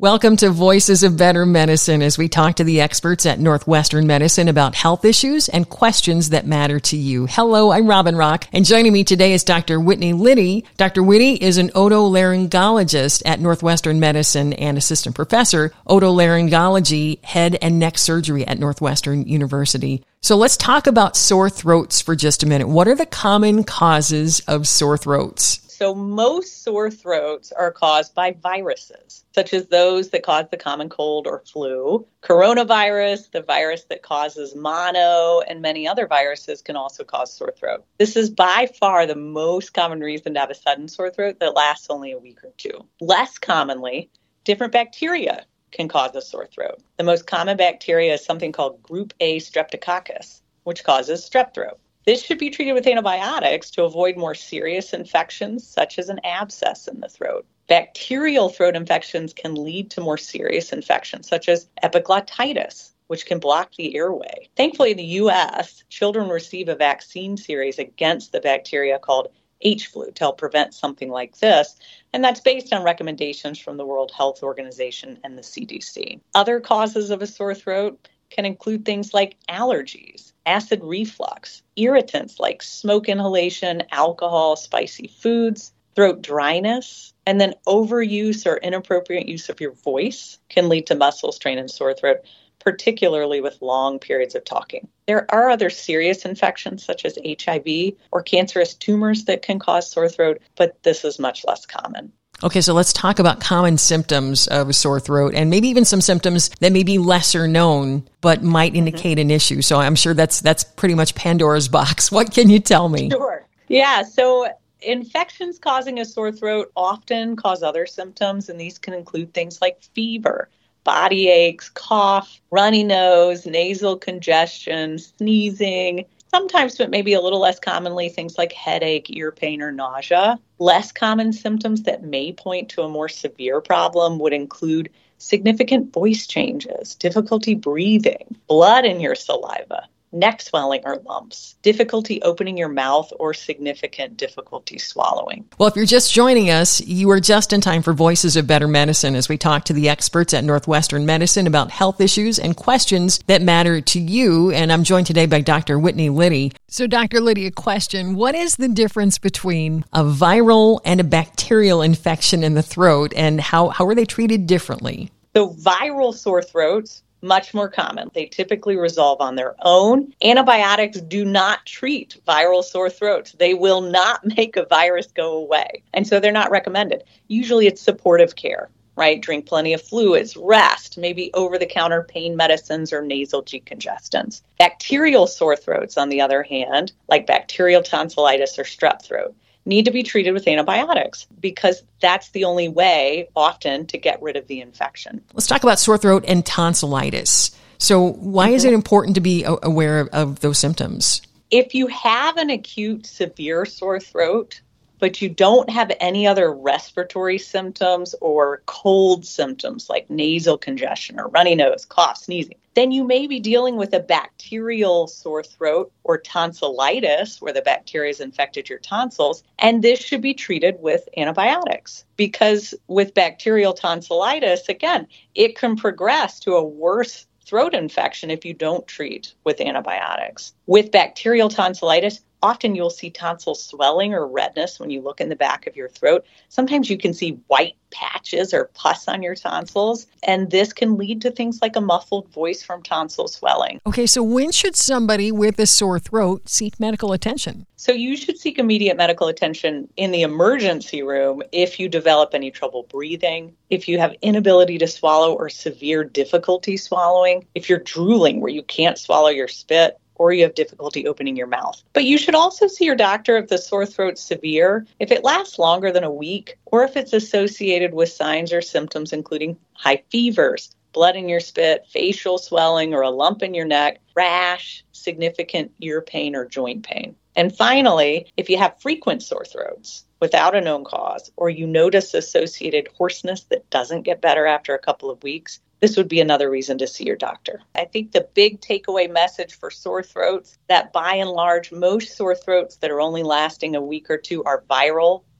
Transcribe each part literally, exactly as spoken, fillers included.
Welcome to Voices of Better Medicine as we talk to the experts at Northwestern Medicine about health issues and questions that matter to you. Hello, I'm Robin Rock, and joining me today is Doctor Whitney Liddy. Doctor Whitney is an otolaryngologist at Northwestern Medicine and assistant professor, otolaryngology, head and neck surgery at Northwestern University. So let's talk about sore throats for just a minute. What are the common causes of sore throats? So most sore throats are caused by viruses, such as those that cause the common cold or flu. Coronavirus, the virus that causes mono, and many other viruses can also cause sore throat. This is by far the most common reason to have a sudden sore throat that lasts only a week or two. Less commonly, different bacteria can cause a sore throat. The most common bacteria is something called group A streptococcus, which causes strep throat. This should be treated with antibiotics to avoid more serious infections, such as an abscess in the throat. Bacterial throat infections can lead to more serious infections, such as epiglottitis, which can block the airway. Thankfully, in the U S, children receive a vaccine series against the bacteria called H flu to help prevent something like this, and that's based on recommendations from the World Health Organization and the C D C. Other causes of a sore throat can include things like allergies, acid reflux, irritants like smoke inhalation, alcohol, spicy foods, throat dryness, and then overuse or inappropriate use of your voice can lead to muscle strain and sore throat, particularly with long periods of talking. There are other serious infections such as H I V or cancerous tumors that can cause sore throat, but this is much less common. Okay, so let's talk about common symptoms of a sore throat and maybe even some symptoms that may be lesser known but might indicate mm-hmm. an issue. So I'm sure that's that's pretty much Pandora's box. What can you tell me? Sure. Yeah, so infections causing a sore throat often cause other symptoms, and these can include things like fever, body aches, cough, runny nose, nasal congestion, sneezing. Sometimes, but maybe a little less commonly, things like headache, ear pain, or nausea. Less common symptoms that may point to a more severe problem would include significant voice changes, difficulty breathing, blood in your saliva, neck swelling or lumps, difficulty opening your mouth, or significant difficulty swallowing. Well, if you're just joining us, you are just in time for Voices of Better Medicine as we talk to the experts at Northwestern Medicine about health issues and questions that matter to you. And I'm joined today by Doctor Whitney Liddy. So, Doctor Liddy, a question. What is the difference between a viral and a bacterial infection in the throat, and how, how are they treated differently? So, viral sore throats, much more common. They typically resolve on their own. Antibiotics do not treat viral sore throats. They will not make a virus go away. And so they're not recommended. Usually it's supportive care, right? Drink plenty of fluids, rest, maybe over-the-counter pain medicines or nasal decongestants. Bacterial sore throats, on the other hand, like bacterial tonsillitis or strep throat, need to be treated with antibiotics because that's the only way often to get rid of the infection. Let's talk about sore throat and tonsillitis. So why mm-hmm. is it important to be aware of, of those symptoms? If you have an acute severe sore throat, but you don't have any other respiratory symptoms or cold symptoms like nasal congestion or runny nose, cough, sneezing, then you may be dealing with a bacterial sore throat or tonsillitis where the bacteria has infected your tonsils, and this should be treated with antibiotics. Because with bacterial tonsillitis, again, it can progress to a worse throat infection if you don't treat with antibiotics. With bacterial tonsillitis, often you'll see tonsil swelling or redness when you look in the back of your throat. Sometimes you can see white patches or pus on your tonsils, and this can lead to things like a muffled voice from tonsil swelling. Okay, so when should somebody with a sore throat seek medical attention? So you should seek immediate medical attention in the emergency room if you develop any trouble breathing, if you have inability to swallow or severe difficulty swallowing, if you're drooling where you can't swallow your spit, or you have difficulty opening your mouth. But you should also see your doctor if the sore throat's severe, if it lasts longer than a week, or if it's associated with signs or symptoms including high fevers, blood in your spit, facial swelling or a lump in your neck, rash, significant ear pain or joint pain. And finally, if you have frequent sore throats without a known cause, or you notice associated hoarseness that doesn't get better after a couple of weeks, this would be another reason to see your doctor. I think the big takeaway message for sore throats, that by and large, most sore throats that are only lasting a week or two are viral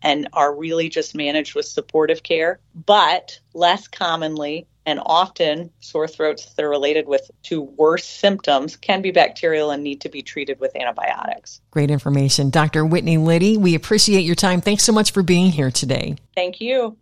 and are really just managed with supportive care. But less commonly, and often sore throats that are related with to worse symptoms can be bacterial and need to be treated with antibiotics. Great information. Doctor Whitney Liddy, we appreciate your time. Thanks so much for being here today. Thank you.